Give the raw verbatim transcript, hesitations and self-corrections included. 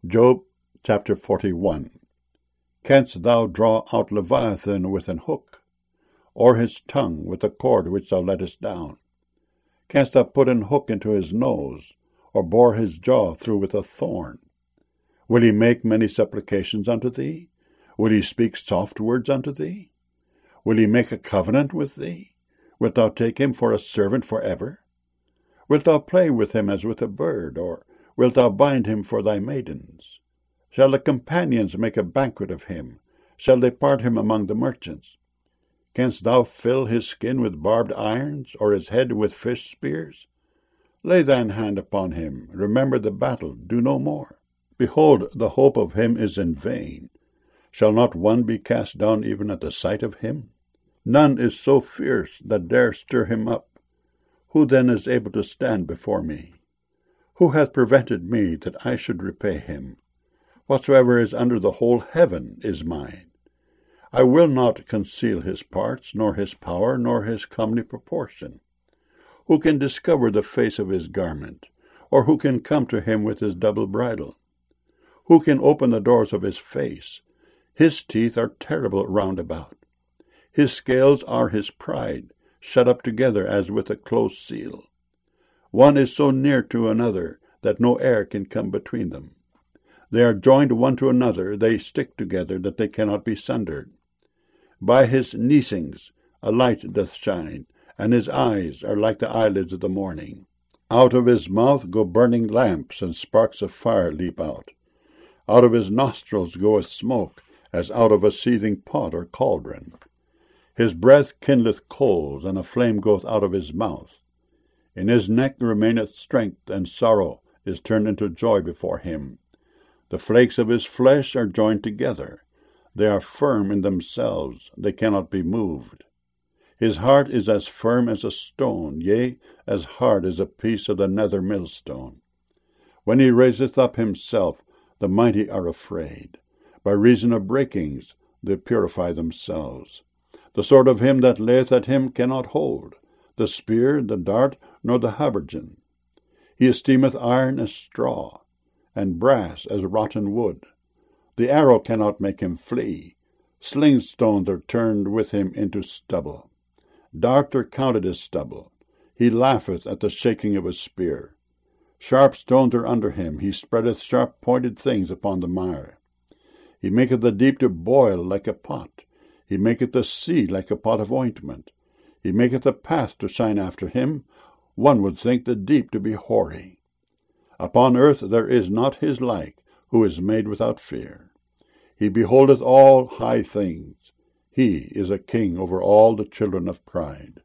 Job chapter forty-one. Canst thou draw out Leviathan with an hook, or his tongue with a cord which thou lettest down? Canst thou put an hook into his nose, or bore his jaw through with a thorn? Will he make many supplications unto thee? Will he speak soft words unto thee? Will he make a covenant with thee? Wilt thou take him for a servant for ever? Wilt thou play with him as with a bird, or wilt thou bind him for thy maidens? Shall the companions make a banquet of him? Shall they part him among the merchants? Canst thou fill his skin with barbed irons, or his head with fish spears? Lay thine hand upon him, remember the battle, do no more. Behold, the hope of him is in vain. Shall not one be cast down even at the sight of him? None is so fierce that dare stir him up. Who then is able to stand before me? Who hath prevented me that I should repay him? Whatsoever is under the whole heaven is mine. I will not conceal his parts, nor his power, nor his comely proportion. Who can discover the face of his garment, or who can come to him with his double bridle? Who can open the doors of his face? His teeth are terrible round about. His scales are his pride, shut up together as with a close seal. One is so near to another that no air can come between them. They are joined one to another, they stick together, that they cannot be sundered. By his neesings a light doth shine, and his eyes are like the eyelids of the morning. Out of his mouth go burning lamps, and sparks of fire leap out. Out of his nostrils goeth smoke, as out of a seething pot or cauldron. His breath kindleth coals, and a flame goeth out of his mouth. In his neck remaineth strength, and sorrow is turned into joy before him. The flakes of his flesh are joined together. They are firm in themselves, they cannot be moved. His heart is as firm as a stone, yea, as hard as a piece of the nether millstone. When he raiseth up himself, the mighty are afraid. By reason of breakings they purify themselves. The sword of him that layeth at him cannot hold, the spear, the dart, nor the habergeon. He esteemeth iron as straw, and brass as rotten wood. The arrow cannot make him flee. Sling stones are turned with him into stubble. Darts are counted as stubble. He laugheth at the shaking of a spear. Sharp stones are under him. He spreadeth sharp-pointed things upon the mire. He maketh the deep to boil like a pot. He maketh the sea like a pot of ointment. He maketh a path to shine after him. One would think the deep to be hoary. Upon earth there is not his like, who is made without fear. He beholdeth all high things. He is a king over all the children of pride.